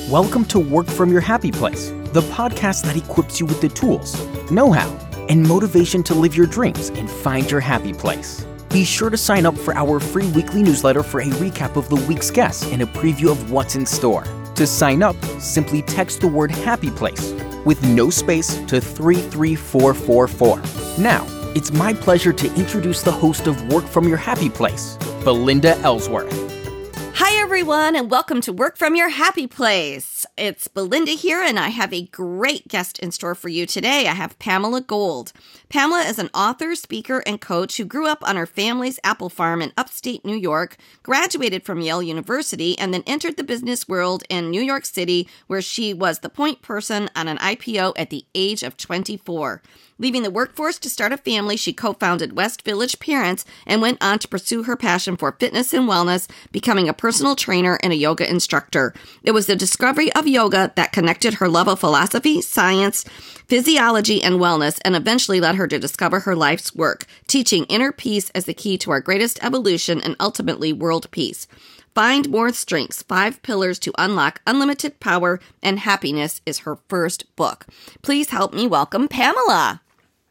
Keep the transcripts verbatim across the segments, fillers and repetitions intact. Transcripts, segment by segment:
Welcome to Work From Your Happy Place, the podcast that equips you with the tools, know-how, and motivation to live your dreams and find your happy place. Be sure to sign up for our free weekly newsletter for a recap of the week's guests and a preview of what's in store. To sign up, simply text the word Happy Place with no space to three three four four four. Now, it's my pleasure to introduce the host of Work From Your Happy Place, Belinda Ellsworth. Hi, everyone, and welcome to Work From Your Happy Place. It's Belinda here, and I have a great guest in store for you today. I have Pamela Gold. Pamela is an author, speaker, and coach who grew up on her family's apple farm in upstate New York, graduated from Yale University, and then entered the business world in New York City, where she was the point person on an I P O at the age of twenty-four. Leaving the workforce to start a family, she co-founded West Village Parents and went on to pursue her passion for fitness and wellness, becoming a personal trainer and a yoga instructor. It was the discovery of yoga that connected her love of philosophy, science, physiology, and wellness, and eventually led her to discover her life's work, teaching inner peace as the key to our greatest evolution and ultimately world peace. Find More Strengths, Five Pillars to Unlock Unlimited Power and Happiness is her first book. Please help me welcome Pamela.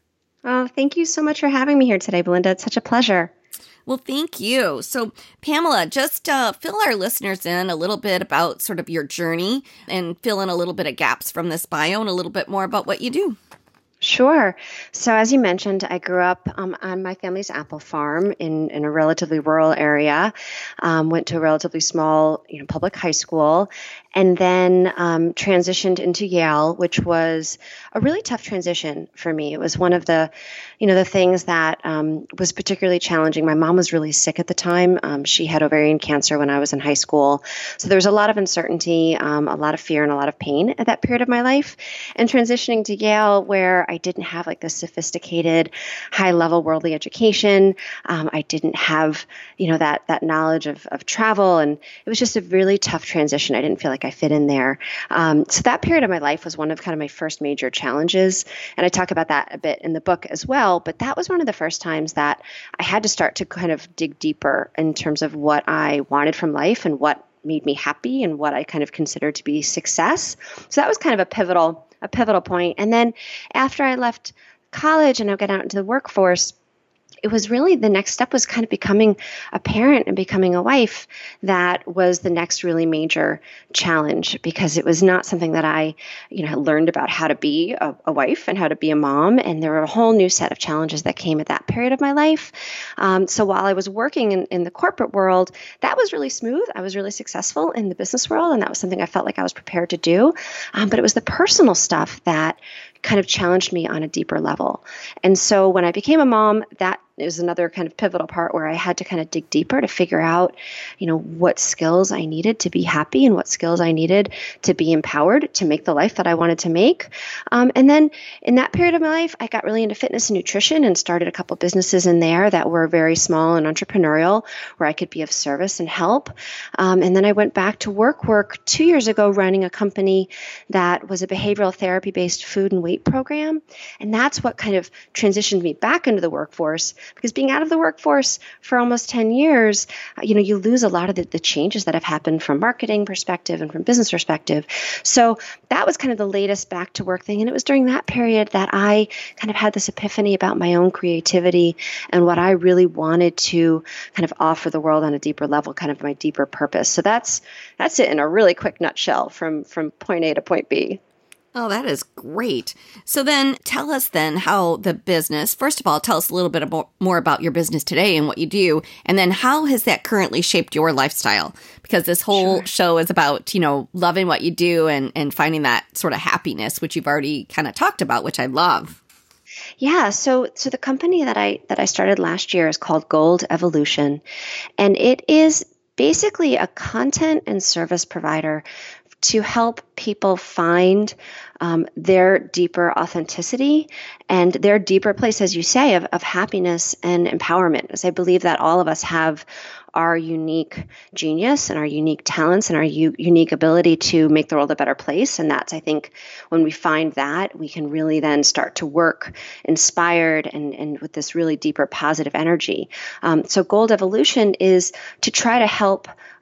Oh, thank you so much for having me here today, Belinda. It's such a pleasure. Well, thank you. So, Pamela, just uh, fill our listeners in a little bit about sort of your journey and fill in a little bit of gaps from this bio and a little bit more about what you do. Sure. So as you mentioned, I grew up um, on my family's apple farm in, in a relatively rural area, um, went to a relatively small you know, public high school, and then um, transitioned into Yale, which was a really tough transition for me. It was one of the, you know, the things that um, was particularly challenging. My mom was really sick at the time. Um, she had ovarian cancer when I was in high school. So there was a lot of uncertainty, um, a lot of fear, and a lot of pain at that period of my life. And transitioning to Yale, where I didn't have like this sophisticated, high-level worldly education. Um, I didn't have, you know, that that knowledge of, of travel, and it was just a really tough transition. I didn't feel like I fit in there. Um, so that period of my life was one of kind of my first major challenges, and I talk about that a bit in the book as well. But that was one of the first times that I had to start to kind of dig deeper in terms of what I wanted from life and what made me happy and what I kind of considered to be success. So that was kind of a pivotal a pivotal point. And then after I left college and I got out into the workforce, it was really the next step was kind of becoming a parent and becoming a wife. That was the next really major challenge, because it was not something that I, you know, learned about how to be a, a wife and how to be a mom. And there were a whole new set of challenges that came at that period of my life. Um, so while I was working in, in the corporate world, that was really smooth. I was really successful in the business world, and that was something I felt like I was prepared to do. Um, but it was the personal stuff that kind of challenged me on a deeper level. And so when I became a mom, that is another kind of pivotal part where I had to kind of dig deeper to figure out, you know, what skills I needed to be happy and what skills I needed to be empowered to make the life that I wanted to make. Um, and then in that period of my life, I got really into fitness and nutrition and started a couple businesses in there that were very small and entrepreneurial, where I could be of service and help. Um, and then I went back to work work two years ago, running a company that was a behavioral therapy-based food and weight program. And that's what kind of transitioned me back into the workforce. Because being out of the workforce for almost ten years, you know, you lose a lot of the, the changes that have happened from marketing perspective and from business perspective. So that was kind of the latest back to work thing. And it was during that period that I kind of had this epiphany about my own creativity and what I really wanted to kind of offer the world on a deeper level, kind of my deeper purpose. So that's that's it in a really quick nutshell from, from point A to point B. Oh, that is great. So then tell us then how the business, first of all, tell us a little bit about, more about your business today and what you do. And then how has that currently shaped your lifestyle? Because this whole Sure. show is about, you know, loving what you do and, and finding that sort of happiness, which you've already kind of talked about, which I love. Yeah, so so the company that I that I started last year is called Gold Evolution, and it is basically a content and service provider to help people find um, their deeper authenticity and their deeper place, as you say, of, of happiness and empowerment. As I believe that all of us have our unique genius and our unique talents and our u- unique ability to make the world a better place. And that's, I think, when we find that, we can really then start to work inspired and, and with this really deeper positive energy. Um, so Gold Evolution is to try to help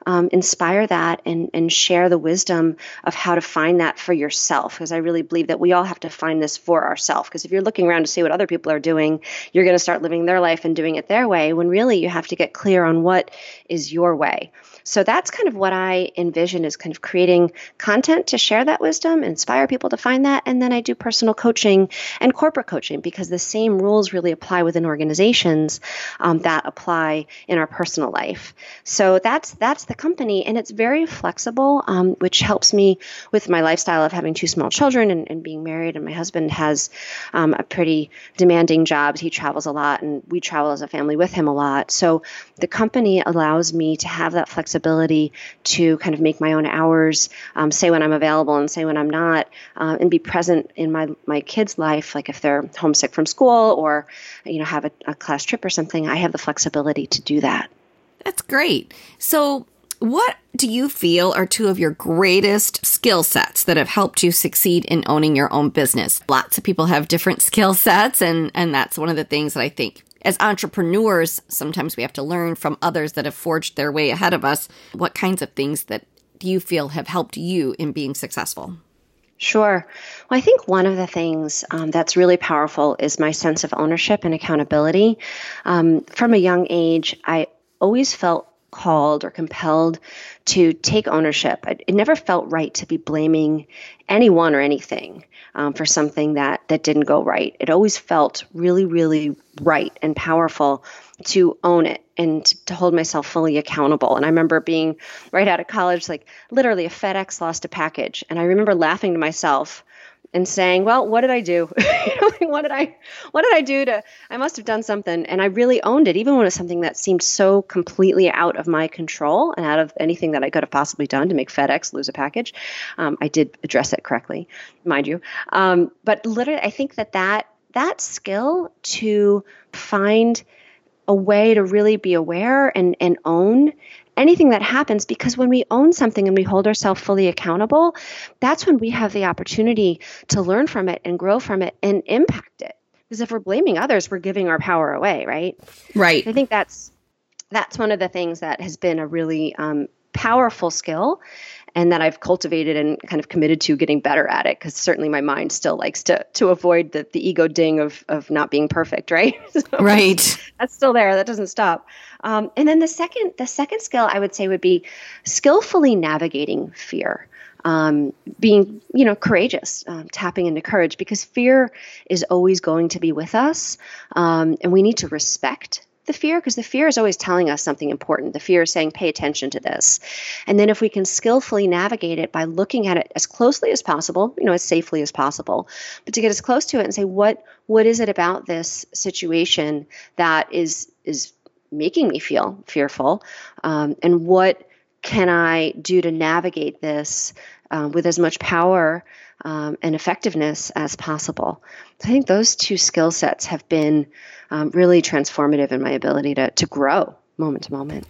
um, inspire that and, and share the wisdom of how to find that for yourself. Because I really believe that we all have to find this for ourselves. Because if you're looking around to see what other people are doing, you're going to start living their life and doing it their way, when really you have to get clear on what is your way. So that's kind of what I envision, is kind of creating content to share that wisdom, inspire people to find that. And then I do personal coaching and corporate coaching, because the same rules really apply within organizations um, that apply in our personal life. So that's that's the company, and it's very flexible, um, which helps me with my lifestyle of having two small children and, and being married. And my husband has um, a pretty demanding job. He travels a lot, and we travel as a family with him a lot. So the company allows me to have that flexibility ability to kind of make my own hours, um, say when I'm available and say when I'm not, uh, and be present in my my kids' life. Like if they're homesick from school or, you know, have a, a class trip or something, I have the flexibility to do that. That's great. So what do you feel are two of your greatest skill sets that have helped you succeed in owning your own business? Lots of people have different skill sets, and, and that's one of the things that I think as entrepreneurs, sometimes we have to learn from others that have forged their way ahead of us. What kinds of things that do you feel have helped you in being successful? Sure. Well, I think one of the things um, that's really powerful is my sense of ownership and accountability. Um, from a young age, I always felt called or compelled to take ownership. It, it never felt right to be blaming anyone or anything um, for something that, that didn't go right. It always felt really, really right and powerful to own it and to hold myself fully accountable. And I remember being right out of college, like literally a FedEx lost a package. And I remember laughing to myself and saying, well, what did I do? what did I, what did I do to, I must have done something. And I really owned it, even when it was something that seemed so completely out of my control and out of anything that I could have possibly done to make FedEx lose a package. Um, I did address it correctly, mind you. Um, but literally, I think that that, that skill to find a way to really be aware and, and own anything that happens, because when we own something and we hold ourselves fully accountable, that's when we have the opportunity to learn from it and grow from it and impact it. Because if we're blaming others, we're giving our power away, right? Right. I think that's that's one of the things that has been a really um, powerful skill, and that I've cultivated and kind of committed to getting better at it, because certainly my mind still likes to to avoid the, the ego ding of of not being perfect, right? So right. That's still there. That doesn't stop. Um, and then the second the second skill I would say would be skillfully navigating fear. Um, being, you know, courageous, um, tapping into courage, because fear is always going to be with us, um, and we need to respect the fear, because the fear is always telling us something important. The fear is saying, pay attention to this. And then if we can skillfully navigate it by looking at it as closely as possible, you know, as safely as possible, but to get as close to it and say, what, what is it about this situation that is, is making me feel fearful? Um, and what can I do to navigate this um, with as much power um, and effectiveness as possible? So I think those two skill sets have been um, really transformative in my ability to to grow moment to moment.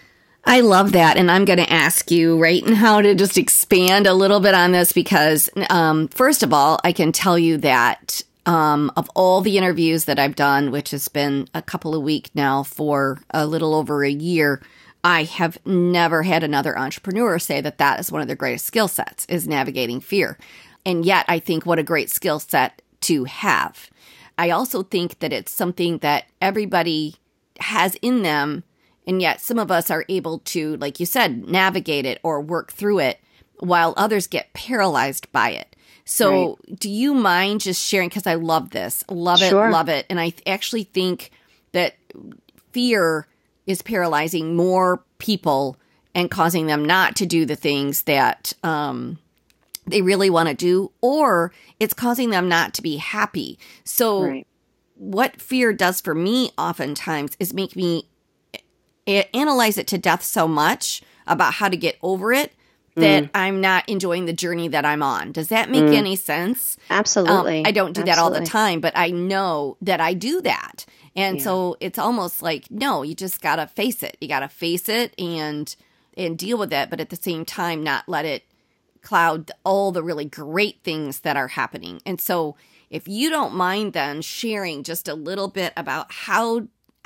I love that. And I'm going to ask you right now to just expand a little bit on this, because um, first of all, I can tell you that um, of all the interviews that I've done, which has been a couple of weeks now for a little over a year, I have never had another entrepreneur say that that is one of their greatest skill sets, is navigating fear. And yet I think what a great skill set to have. I also think that it's something that everybody has in them, and yet some of us are able to, like you said, navigate it or work through it, while others get paralyzed by it. So right. Do you mind just sharing, because I love this, love it, Sure. love it. And I actually think that fear is paralyzing more people and causing them not to do the things that um, they really want to do, or it's causing them not to be happy. So right. What fear does for me oftentimes is make me a- analyze it to death so much about how to get over it that mm. I'm not enjoying the journey that I'm on. Does that make mm. any sense? Absolutely. Um, I don't do Absolutely. that all the time, but I know that I do that. And yeah. So it's almost like, no, you just got to face it. You got to face it and and deal with it, but at the same time, not let it cloud all the really great things that are happening. And so if you don't mind then sharing just a little bit about how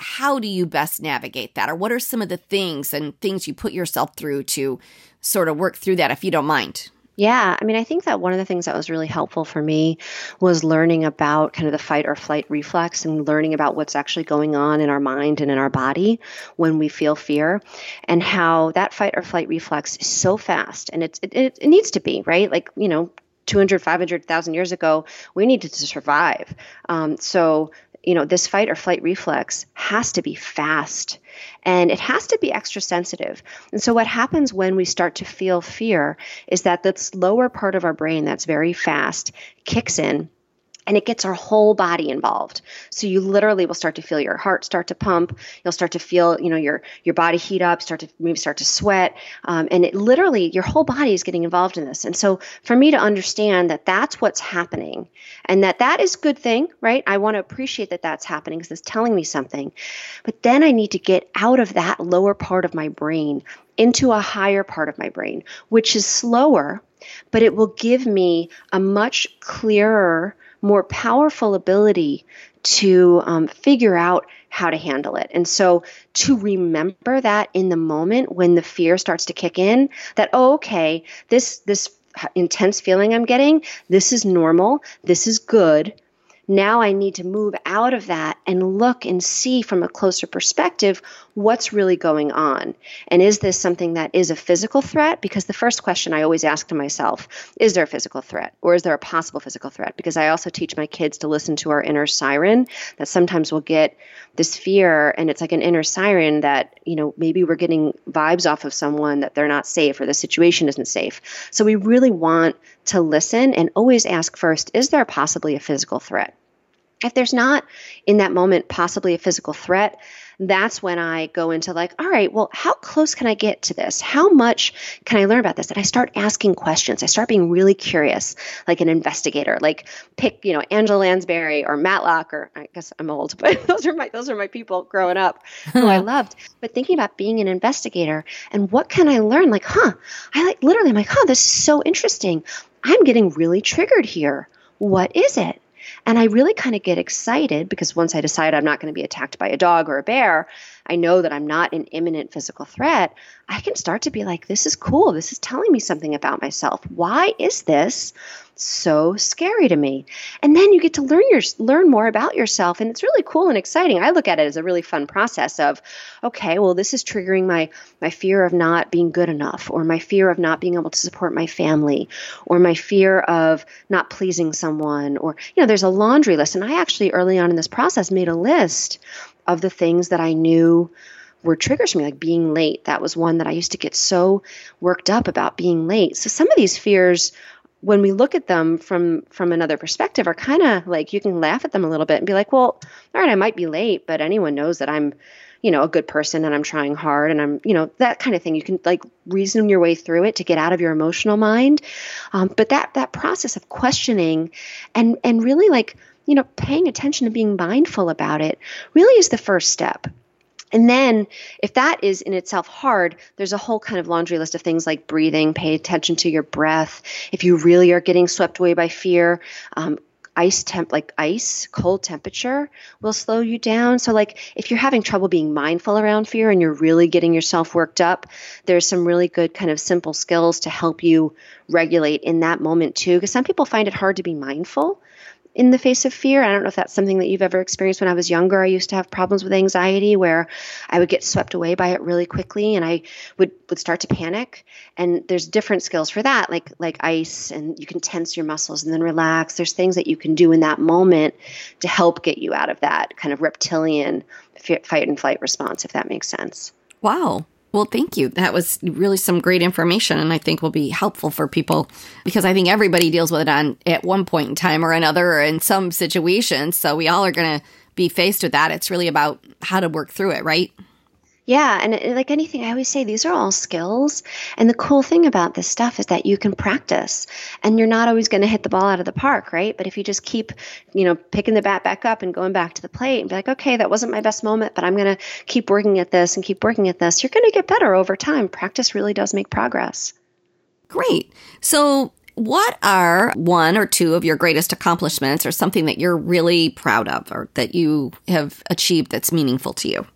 how do you best navigate that? Or what are some of the things and things you put yourself through to sort of work through that, if you don't mind? Yeah, I mean, I think that one of the things that was really helpful for me was learning about kind of the fight or flight reflex and learning about what's actually going on in our mind and in our body when we feel fear, and how that fight or flight reflex is so fast. And it's, it, it, it needs to be, right? Like, you know, two hundred, five hundred thousand years ago, we needed to survive. Um, so, you know, this fight or flight reflex has to be fast, and it has to be extra sensitive. And so what happens when we start to feel fear is that this lower part of our brain that's very fast kicks in, and it gets our whole body involved. So you literally will start to feel your heart start to pump. You'll start to feel, you know, your your body heat up, start to maybe start to sweat. Um, and it literally, your whole body is getting involved in this. And so for me to understand that that's what's happening, and that that is a good thing, right? I want to appreciate that that's happening because it's telling me something. But then I need to get out of that lower part of my brain into a higher part of my brain, which is slower, but it will give me a much clearer, more powerful ability to um, figure out how to handle it. And so to remember that in the moment when the fear starts to kick in, that, oh, okay, this, this intense feeling I'm getting, this is normal, this is good. Now I need to move out of that and look and see from a closer perspective what's really going on. And is this something that is a physical threat? Because the first question I always ask to myself, is there a physical threat, or is there a possible physical threat? Because I also teach my kids to listen to our inner siren, that sometimes we'll get this fear and it's like an inner siren that, you know, maybe we're getting vibes off of someone that they're not safe or the situation isn't safe. So we really want to listen and always ask first, is there possibly a physical threat? If there's not in that moment possibly a physical threat, that's when I go into like, all right, well, how close can I get to this? How much can I learn about this? And I start asking questions. I start being really curious, like an investigator, like pick, you know, Angela Lansbury or Matlock, or I guess I'm old, but those are my, those are my people growing up who I loved. But thinking about being an investigator and what can I learn? Like, huh, I like literally, I'm like, huh, this is so interesting. I'm getting really triggered here. What is it? And I really kind of get excited because once I decide I'm not going to be attacked by a dog or a bear, I know that I'm not an imminent physical threat. I can start to be like, this is cool. This is telling me something about myself. Why is this so scary to me? And then you get to learn your learn more about yourself. And it's really cool and exciting. I look at it as a really fun process of, okay, well, this is triggering my, my fear of not being good enough, or my fear of not being able to support my family, or my fear of not pleasing someone, or, you know, there's a laundry list. And I actually early on in this process made a list of the things that I knew were triggers for me, like being late. That was one that I used to get so worked up about, being late. So some of these fears, when we look at them from from another perspective, are kind of like, you can laugh at them a little bit and be like, well, all right, I might be late, but anyone knows that I'm, you know, a good person and I'm trying hard and I'm, you know, that kind of thing. You can like reason your way through it to get out of your emotional mind. Um, but that that process of questioning and and really like, you know, paying attention and being mindful about it really is the first step. And then if that is in itself hard, there's a whole kind of laundry list of things like breathing, pay attention to your breath. If you really are getting swept away by fear, um, ice temp, like ice, cold temperature will slow you down. So like if you're having trouble being mindful around fear and you're really getting yourself worked up, there's some really good kind of simple skills to help you regulate in that moment too. Because some people find it hard to be mindful in the face of fear. I don't know if that's something that you've ever experienced. When I was younger, I used to have problems with anxiety where I would get swept away by it really quickly and I would, would start to panic. And there's different skills for that, like like ice, and you can tense your muscles and then relax. There's things that you can do in that moment to help get you out of that kind of reptilian fight and flight response, if that makes sense. Wow. Well, thank you. That was really some great information, and I think will be helpful for people because I think everybody deals with it on at one point in time or another or in some situations. So we all are going to be faced with that. It's really about how to work through it, right? Yeah. And it, like anything, I always say these are all skills. And the cool thing about this stuff is that you can practice and you're not always going to hit the ball out of the park, right? But if you just keep, you know, picking the bat back up and going back to the plate and be like, okay, that wasn't my best moment, but I'm going to keep working at this and keep working at this, you're going to get better over time. Practice really does make progress. Great. So what are one or two of your greatest accomplishments or something that you're really proud of or that you have achieved that's meaningful to you?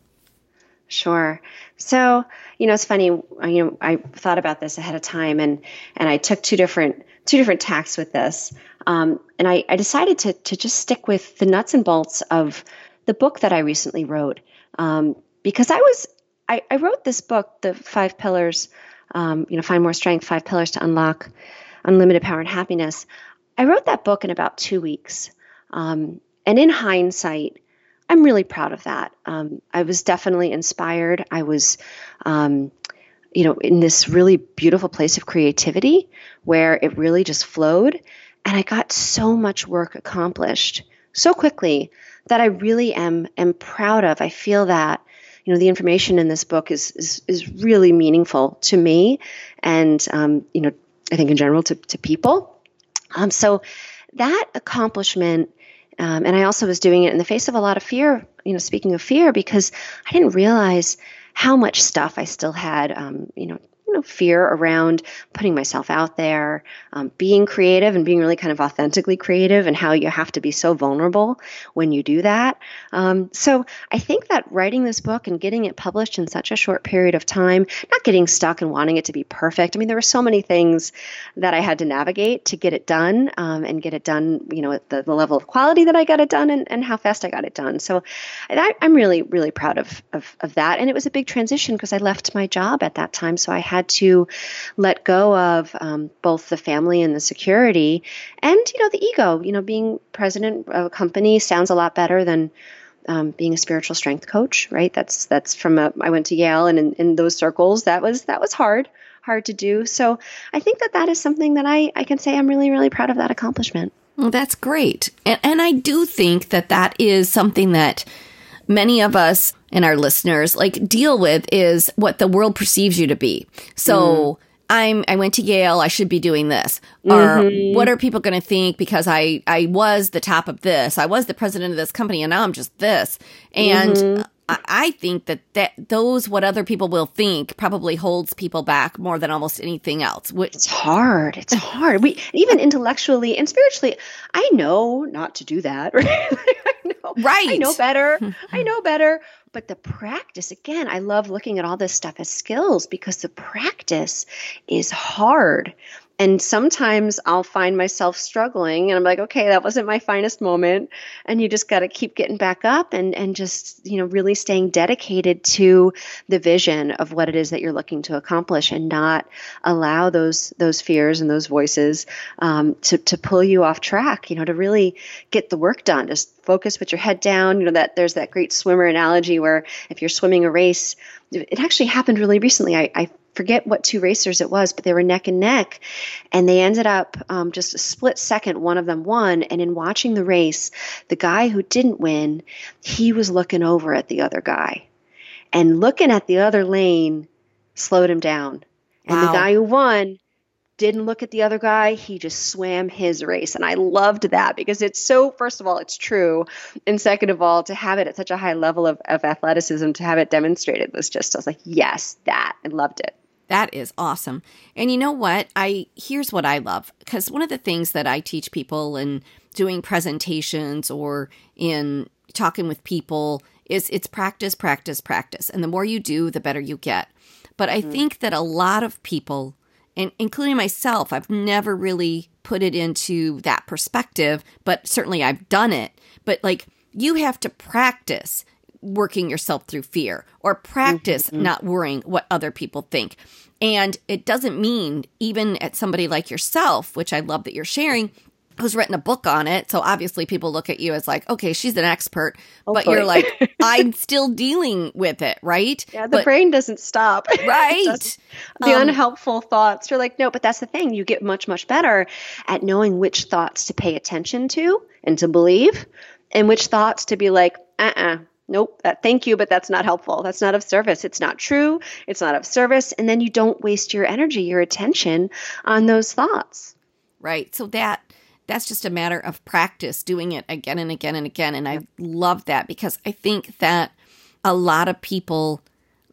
Sure. So, you know, it's funny, you know, I thought about this ahead of time and, and I took two different, two different tacks with this. Um, and I, I decided to, to just stick with the nuts and bolts of the book that I recently wrote. Um, because I was, I, I wrote this book, The Five Pillars, um, you know, Find More Strength, Five Pillars to Unlock Unlimited Power and Happiness. I wrote that book in about two weeks. Um, and in hindsight, I'm really proud of that. Um, I was definitely inspired. I was, um, you know, in this really beautiful place of creativity where it really just flowed. And I got so much work accomplished so quickly that I really am, am proud of. I feel that, you know, the information in this book is, is, is really meaningful to me and, um, you know, I think in general to, to people. Um, so that accomplishment, um, and I also was doing it in the face of a lot of fear, you know, speaking of fear, because I didn't realize how much stuff I still had, um, you know, you know, fear around putting myself out there, um, being creative and being really kind of authentically creative and how you have to be so vulnerable when you do that. Um, so I think that writing this book and getting it published in such a short period of time, not getting stuck and wanting it to be perfect. I mean, there were so many things that I had to navigate to get it done um, and get it done, you know, at the, the level of quality that I got it done and, and how fast I got it done. So I, I'm really, really proud of, of, of that. And it was a big transition because I left my job at that time. So I had to let go of um, both the family and the security and, you know, the ego. You know, being president of a company sounds a lot better than um, being a spiritual strength coach, right? That's that's from a, I went to Yale, and in, in those circles, that was that was hard, hard to do. So I think that that is something that I, I can say I'm really, really proud of that accomplishment. Well, that's great. And, and I do think that that is something that many of us and our listeners like deal with is what the world perceives you to be. So mm. I'm, I went to Yale, I should be doing this. Mm-hmm. Or what are people going to think because I, I was the top of this, I was the president of this company and now I'm just this. And mm-hmm. I, I think that, that those, what other people will think probably holds people back more than almost anything else. Which, it's hard. It's hard. We, even intellectually and spiritually, I know not to do that. Right? I know, right. I know better. I know better. But the practice, again, I love looking at all this stuff as skills because the practice is hard. And sometimes I'll find myself struggling and I'm like, okay, that wasn't my finest moment. And you just got to keep getting back up and, and just, you know, really staying dedicated to the vision of what it is that you're looking to accomplish and not allow those, those fears and those voices um, to, to pull you off track, you know, to really get the work done. Just focus, put your head down. You know, that there's that great swimmer analogy where if you're swimming a race, it actually happened really recently. I, I forget what two racers it was, but they were neck and neck, and they ended up um, just a split second, one of them won. And in watching the race, the guy who didn't win, he was looking over at the other guy, and looking at the other lane slowed him down. And wow. The guy who won didn't look at the other guy. He just swam his race. And I loved that because it's so, first of all, it's true. And second of all, to have it at such a high level of, of athleticism, to have it demonstrated was just, I was like, yes, that. I loved it. That is awesome. And you know what? I here's what I love, because one of the things that I teach people in doing presentations or in talking with people is it's practice, practice, practice. And the more you do, the better you get. But I mm-hmm. think that a lot of people, and including myself, I've never really put it into that perspective, but certainly I've done it. But like, you have to practice working yourself through fear or practice mm-hmm. not worrying what other people think. And it doesn't mean even at somebody like yourself, which I love that you're sharing, who's written a book on it. So obviously people look at you as like, okay, she's an expert, oh, but boy. You're like, I'm still dealing with it, right? Yeah, the but, brain doesn't stop. Right. doesn't. The um, unhelpful thoughts. You're like, no, but that's the thing. You get much, much better at knowing which thoughts to pay attention to and to believe, and which thoughts to be like, uh-uh. Nope, that, thank you, but that's not helpful. That's not of service. It's not true. It's not of service. And then you don't waste your energy, your attention on those thoughts. Right. So that that's just a matter of practice, doing it again and again and again. And I love that because I think that a lot of people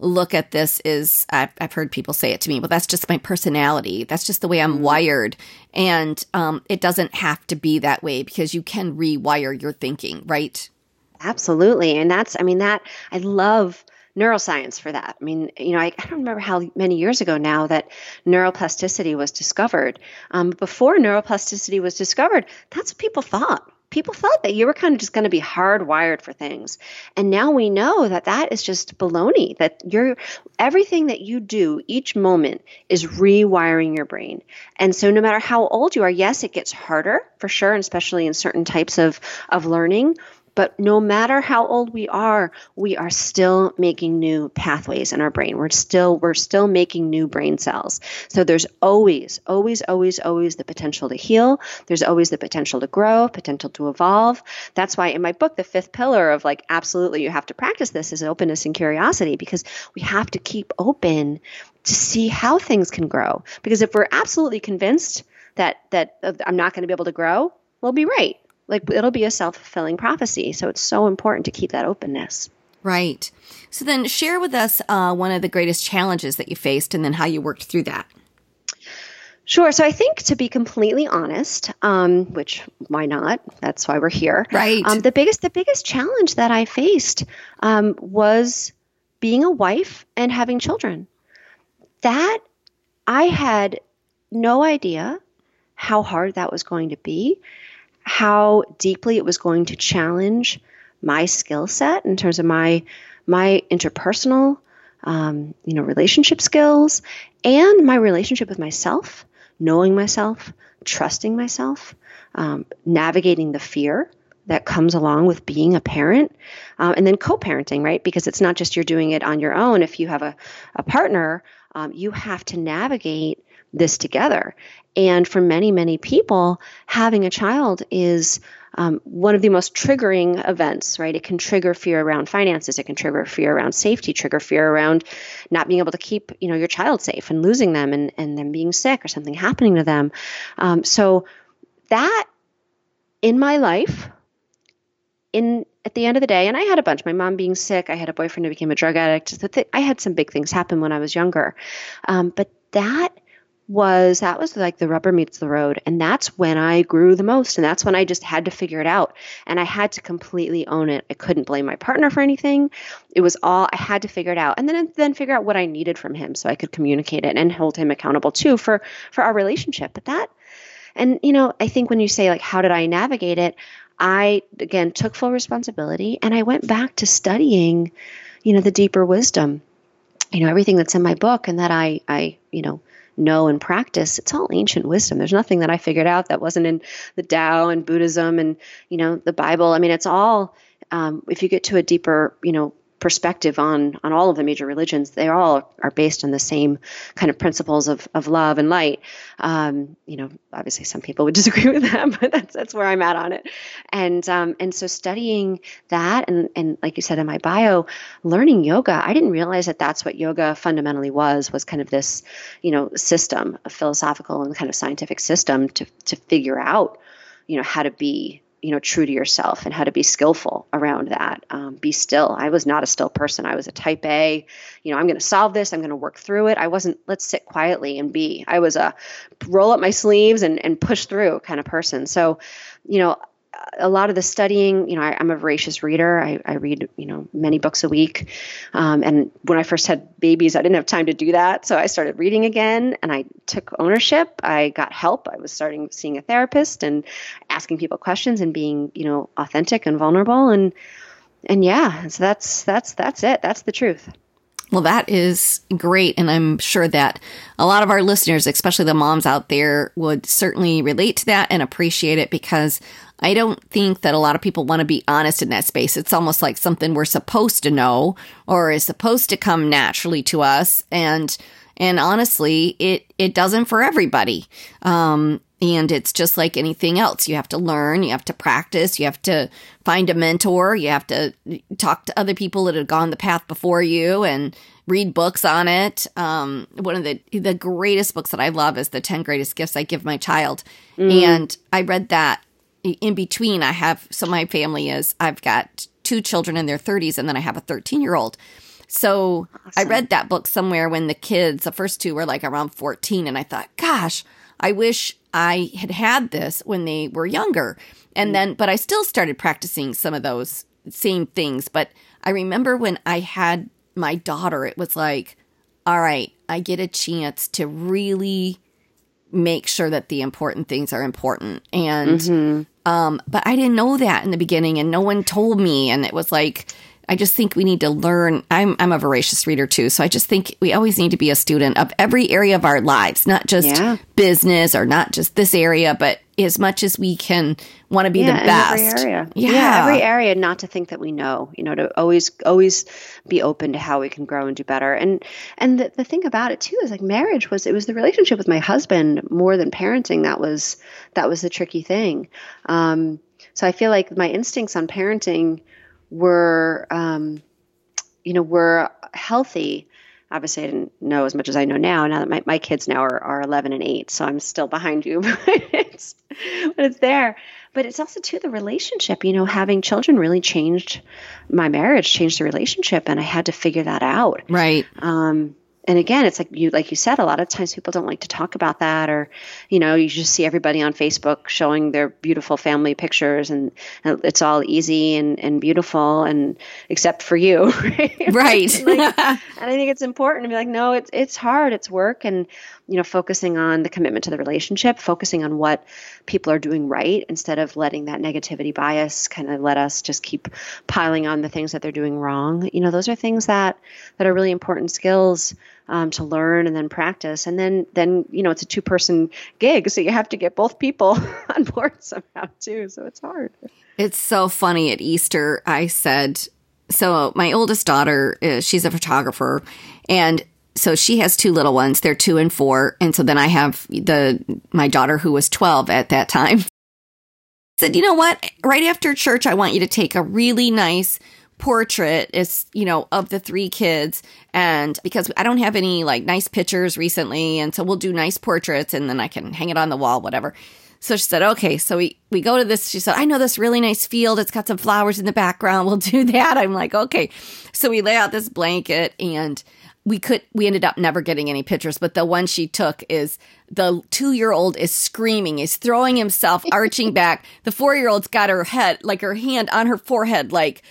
look at this is, I've, I've heard people say it to me, well, that's just my personality. That's just the way I'm wired. And um, it doesn't have to be that way because you can rewire your thinking, right? Absolutely. And that's, I mean, that, I love neuroscience for that. I mean, you know, I, I don't remember how many years ago now that neuroplasticity was discovered. Um, before neuroplasticity was discovered, that's what people thought. People thought that you were kind of just going to be hardwired for things. And now we know that that is just baloney, that you're, everything that you do each moment is rewiring your brain. And so no matter how old you are, yes, it gets harder for sure, and especially in certain types of, of learning. But no matter how old we are, we are still making new pathways in our brain. We're still we're still making new brain cells. So there's always, always, always, always the potential to heal. There's always the potential to grow, potential to evolve. That's why in my book, the fifth pillar of like, absolutely, you have to practice this is openness and curiosity, because we have to keep open to see how things can grow. Because if we're absolutely convinced that that uh, I'm not going to be able to grow, we'll be right. Like it'll be a self-fulfilling prophecy. So it's so important to keep that openness. Right. So then share with us uh, one of the greatest challenges that you faced and then how you worked through that. Sure. So I think, to be completely honest, um, which why not? That's why we're here. Right. Um, the biggest, the biggest challenge that I faced um, was being a wife and having children. That I had no idea how hard that was going to be, how deeply it was going to challenge my skill set in terms of my my interpersonal, um, you know, relationship skills and my relationship with myself, knowing myself, trusting myself, um, navigating the fear that comes along with being a parent, um, and then co-parenting, right? Because it's not just you're doing it on your own. If you have a, a partner, um, you have to navigate this together. And for many, many people, having a child is um, one of the most triggering events, right? It can trigger fear around finances. It can trigger fear around safety, trigger fear around not being able to keep, you know, your child safe and losing them and, and them being sick or something happening to them. Um, so that in my life, in at the end of the day, and I had a bunch, my mom being sick, I had a boyfriend who became a drug addict. I had some big things happen when I was younger. Um, but that was, that was like the rubber meets the road. And that's when I grew the most. And that's when I just had to figure it out. And I had to completely own it. I couldn't blame my partner for anything. It was all, I had to figure it out. And then, then figure out what I needed from him so I could communicate it and hold him accountable too for, for our relationship. But that, and you know, I think when you say like, how did I navigate it? I, again, took full responsibility and I went back to studying, you know, the deeper wisdom, you know, everything that's in my book and that I, I, you know, know and practice. It's all ancient wisdom. There's nothing that I figured out that wasn't in the Tao and Buddhism and, you know, the Bible. I mean, it's all, um, if you get to a deeper, you know, perspective on, on all of the major religions, they all are based on the same kind of principles of, of love and light. Um, you know, obviously some people would disagree with that, but that's, that's where I'm at on it. And, um, and so studying that and, and like you said in my bio, learning yoga, I didn't realize that that's what yoga fundamentally was, was kind of this, you know, system, a philosophical and kind of scientific system to, to figure out, you know, how to be, you know, true to yourself and how to be skillful around that. Um, be still. I was not a still person. I was a type A, you know, I'm going to solve this. I'm going to work through it. I wasn't, let's sit quietly and be. I was a roll up my sleeves and, and push through kind of person. So, you know, a lot of the studying, you know, I, I'm a voracious reader. I, I read, you know, many books a week. Um, and when I first had babies, I didn't have time to do that. So I started reading again and I took ownership. I got help. I was starting seeing a therapist and asking people questions and being, you know, authentic and vulnerable. And, and yeah, so that's, that's, that's it. That's the truth. Well, that is great. And I'm sure that a lot of our listeners, especially the moms out there, would certainly relate to that and appreciate it, because I don't think that a lot of people want to be honest in that space. It's almost like something we're supposed to know or is supposed to come naturally to us. And and honestly, it, it doesn't for everybody. Um, and it's just like anything else. You have to learn, you have to practice, you have to find a mentor, you have to talk to other people that have gone the path before you and read books on it. Um, one of the, the greatest books that I love is The ten Greatest Gifts I Give My Child. Mm. And I read that in between. I have, so my family is, I've got two children in their thirties and then I have a thirteen year old. So Awesome. I read that book somewhere when the kids, the first two were like around fourteen. And I thought, gosh, I wish I had had this when they were younger. And mm. then, but I still started practicing some of those same things. But I remember when I had my daughter, it was like, all right, I get a chance to really make sure that the important things are important. And, mm-hmm. um, but I didn't know that in the beginning and no one told me. And it was like, I just think we need to learn. I'm I'm a voracious reader too. So I just think we always need to be a student of every area of our lives, not just yeah. business or not just this area, but as much as we can want to be yeah, the best. Every area. Yeah. yeah, every area, not to think that we know, you know, to always always be open to how we can grow and do better. And and the, the thing about it too is like marriage was, it was the relationship with my husband more than parenting. That was, that was the tricky thing. Um, so I feel like my instincts on parenting were, um, you know, were healthy. Obviously, I didn't know as much as I know now. Now that my, my kids now are, are eleven and eight, so I'm still behind you, but it's, but it's there. But it's also too the relationship. You know, having children really changed my marriage, changed the relationship, and I had to figure that out. Right. Um, and again, it's like you, like you said, a lot of times people don't like to talk about that, or, you know, you just see everybody on Facebook showing their beautiful family pictures and, and it's all easy and, and beautiful and except for you. Right. Right. Like, and I think it's important to be like, no, it's, it's hard. It's work. And, you know, focusing on the commitment to the relationship, focusing on what people are doing right instead of letting that negativity bias kind of let us just keep piling on the things that they're doing wrong. You know, those are things that, that are really important skills um, to learn and then practice. And then, then, you know, it's a two person gig. So you have to get both people on board somehow too. So it's hard. It's so funny. At Easter, I said, so my oldest daughter, uh, she's a photographer, and so she has two little ones. They're two and four. And so then I have the my daughter who was twelve at that time. I said, you know what? Right after church, I want you to take a really nice portrait, is you know, of the three kids. And because I don't have any like nice pictures recently, and so we'll do nice portraits and then I can hang it on the wall, whatever. So she said, okay, so we, we go to this. She said, I know this really nice field. It's got some flowers in the background. We'll do that. I'm like, okay. So we lay out this blanket and we could, we ended up never getting any pictures, but the one she took is the two-year-old is screaming, is throwing himself, arching back. The four-year-old's got her head, like her hand on her forehead, like,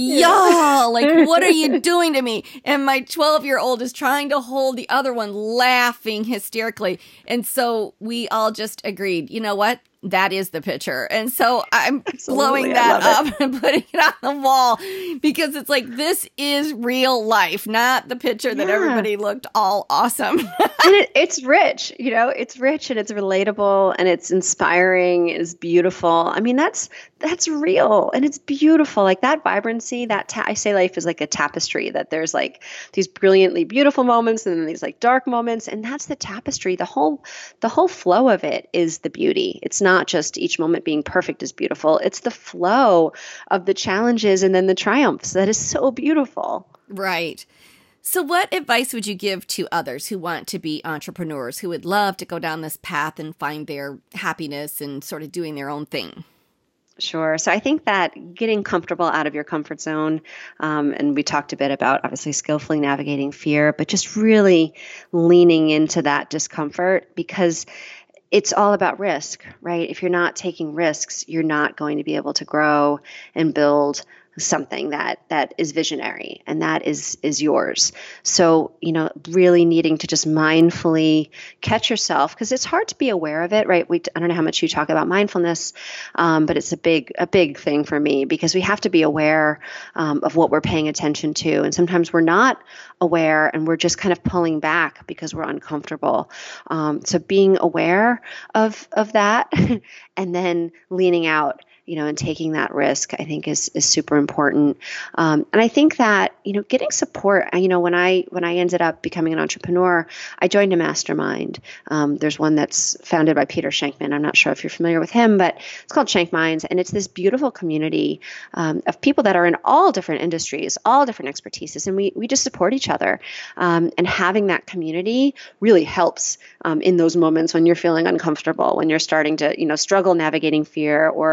y'all, like, what are you doing to me? And my twelve-year-old is trying to hold the other one, laughing hysterically. And so we all just agreed, you know what? That is the picture. And so I'm Absolutely. blowing that up and putting it on the wall because it's like, this is real life, not the picture that yeah. everybody looked all awesome. And it, it's rich, you know, it's rich and it's relatable and it's inspiring. It's beautiful. I mean, that's, that's real and it's beautiful. Like that vibrancy, that ta- I say life is like a tapestry, that there's like these brilliantly beautiful moments and then these like dark moments. And that's the tapestry. The whole, the whole flow of it is the beauty. It's not Not just each moment being perfect is beautiful. It's the flow of the challenges and then the triumphs that is so beautiful. Right. So what advice would you give to others who want to be entrepreneurs, who would love to go down this path and find their happiness and sort of doing their own thing? Sure. So I think that getting comfortable out of your comfort zone, um, and we talked a bit about obviously skillfully navigating fear, but just really leaning into that discomfort, because it's all about risk, right? If you're not taking risks, you're not going to be able to grow and build something that that is visionary and that is is yours. So, you know, really needing to just mindfully catch yourself, because it's hard to be aware of it, right? We I don't know how much you talk about mindfulness, um, but it's a big a big thing for me, because we have to be aware um, of what we're paying attention to, and sometimes we're not aware and we're just kind of pulling back because we're uncomfortable. Um, so being aware of of that and then leaning out, you know, and taking that risk, I think is is super important. Um, and I think that, you know, getting support, you know, when I when I ended up becoming an entrepreneur, I joined a mastermind. Um, there's one that's founded by Peter Shankman. I'm not sure if you're familiar with him, but it's called Shank Minds. And it's this beautiful community um, of people that are in all different industries, all different expertises. And we we just support each other. Um, and having that community really helps um, in those moments when you're feeling uncomfortable, when you're starting to, you know, struggle navigating fear, or, you know,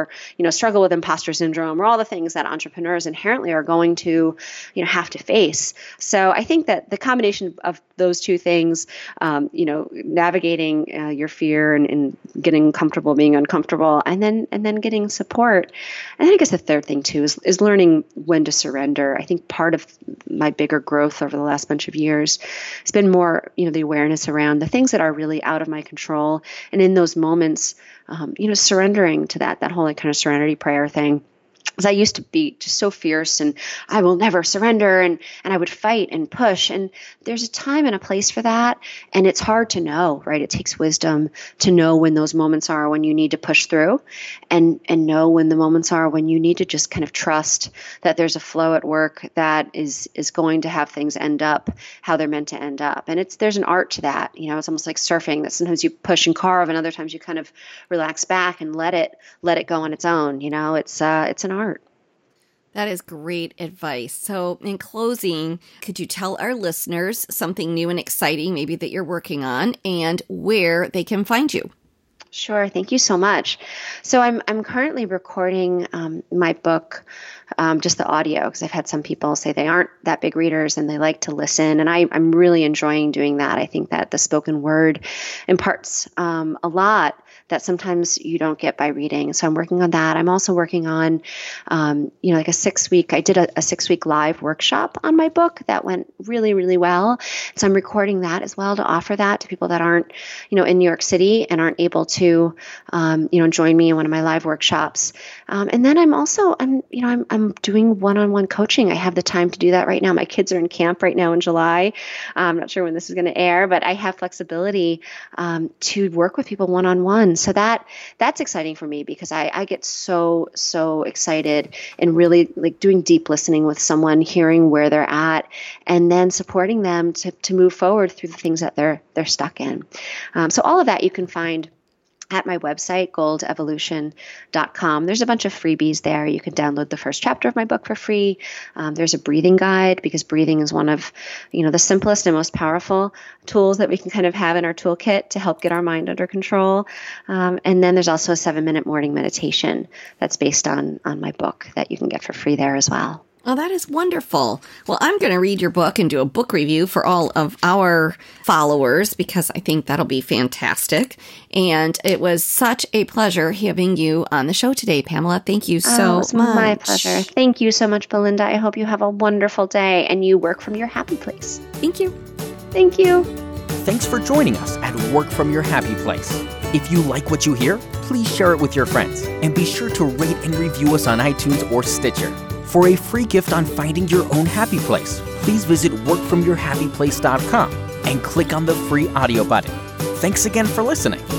know, struggle with imposter syndrome, or all the things that entrepreneurs inherently are going to, you know, have to face. So I think that the combination of those two things, um, you know, navigating uh, your fear and, and getting comfortable being uncomfortable, and then and then getting support. And I guess the third thing too is is learning when to surrender. I think part of my bigger growth over the last bunch of years has been more, you know, the awareness around the things that are really out of my control, and in those moments, um, you know, surrendering to that that whole like kind of serenity prayer thing. Because I used to be just so fierce and I will never surrender, and, and I would fight and push. And there's a time and a place for that. And it's hard to know, right? It takes wisdom to know when those moments are when you need to push through, and, and know when the moments are when you need to just kind of trust that there's a flow at work that is, is going to have things end up how they're meant to end up. And it's, there's an art to that. You know, it's almost like surfing, that sometimes you push and carve, and other times you kind of relax back and let it, let it go on its own. You know, it's, uh, it's an art. That is great advice. So in closing, could you tell our listeners something new and exciting maybe that you're working on, and where they can find you? Sure. Thank you so much. So I'm I'm currently recording um, my book, um, just the audio, because I've had some people say they aren't that big readers and they like to listen. And I, I'm really enjoying doing that. I think that the spoken word imparts um, a lot that sometimes you don't get by reading. So I'm working on that. I'm also working on, um, you know, like a six week, I did a, a six week live workshop on my book that went really, really well. So I'm recording that as well to offer that to people that aren't, you know, in New York City and aren't able to, um, you know, join me in one of my live workshops. Um, and then I'm also, I'm, you know, I'm, I'm doing one-on-one coaching. I have the time to do that right now. My kids are in camp right now in July. I'm not sure when this is going to air, but I have flexibility um, to work with people one-on-one. So that that's exciting for me, because I, I get so, so excited and really like doing deep listening with someone, hearing where they're at, and then supporting them to, to move forward through the things that they're they're stuck in. Um, so all of that you can find at my website, gold evolution dot com. There's a bunch of freebies there. You can download the first chapter of my book for free. Um, there's a breathing guide, because breathing is one of, you know, the simplest and most powerful tools that we can kind of have in our toolkit to help get our mind under control. Um, and then there's also a seven minute morning meditation that's based on, on my book that you can get for free there as well. Oh, that is wonderful. Well, I'm going to read your book and do a book review for all of our followers, because I think that'll be fantastic. And it was such a pleasure having you on the show today, Pamela. Thank you so oh, it's much. My pleasure. Thank you so much, Belinda. I hope you have a wonderful day and you work from your happy place. Thank you. Thank you. Thanks for joining us at Work From Your Happy Place. If you like what you hear, please share it with your friends, and be sure to rate and review us on iTunes or Stitcher. For a free gift on finding your own happy place, please visit work from your happy place dot com and click on the free audio button. Thanks again for listening.